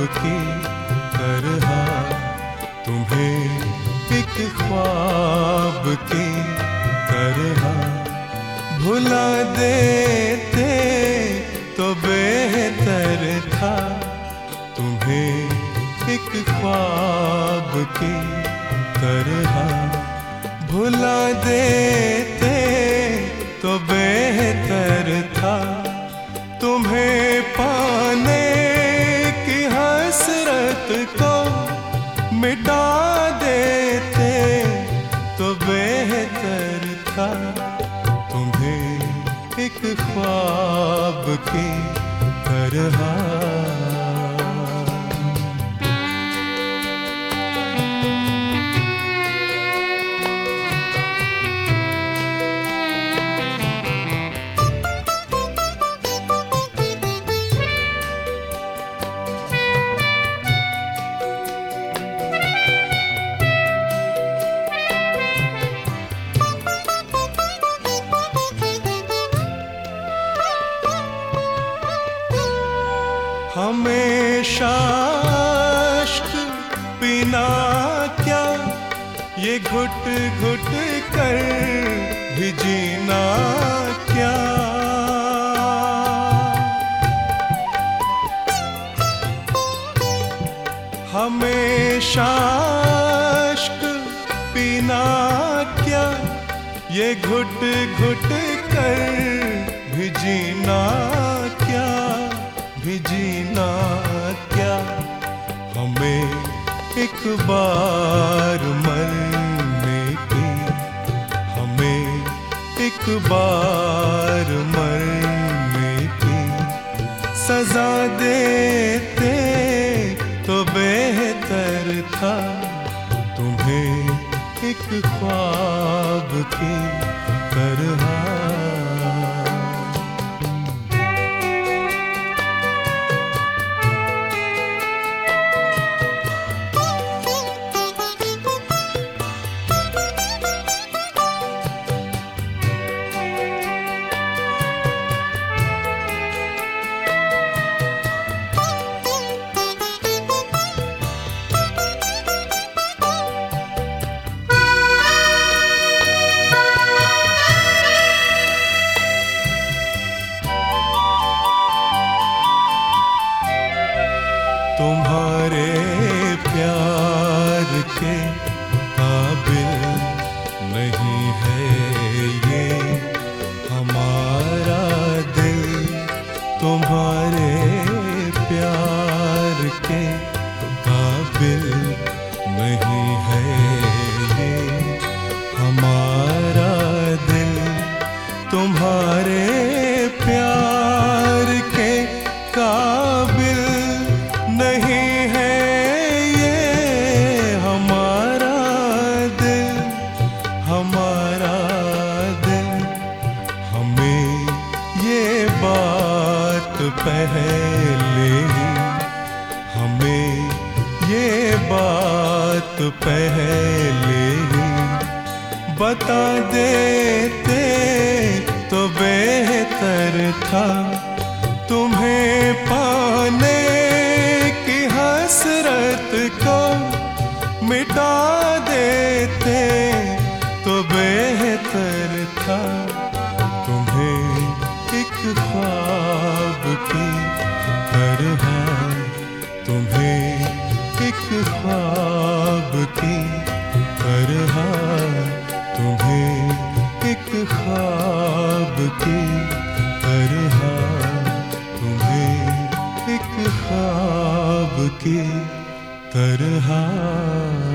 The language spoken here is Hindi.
की तरह तुम्हें एक ख्वाब की तरह भुला देते तो बेहतर था। तुम्हें एक ख्वाब की तरह भुला देते तो बेहतर था। तुम्हें पाने की हसरत को मिटा देते तो बेहतर था। तुम्हें एक ख्वाब की तरह हमेशा अश्क पीना क्या, ये घुट घुट कर भी जीना क्या। हमेशा अश्क पीना क्या, ये घुट घुट कर भी जीना क्या, भी जीना क्या। हमें एक बार मरने की, हमें एक बार मरने की सजा देते तो बेहतर था। तुम्हें एक ख्वाब की तरह तुम्हारे प्यार के काबिल नहीं है ये हमारा दिल। तुम्हारे प्यार के काबिल नहीं है ये हमारा दिल। तुम्हारे प्यार के काबिल नहीं है ये हमारा दिल, हमारा दिल। हमें ये बात पहले ही, हमें ये बात पहले ही बता देते तो बेहतर था। तुम्हें पाने की हसरत को मिटा देते तो बेहतर था। तुम्हें एक ख्वाब की तरह, तुम्हें एक ख्वाब की तरह, तुम्हें एक ख्वाब की तरह, तुम्हें एक ख्वाब की तरह।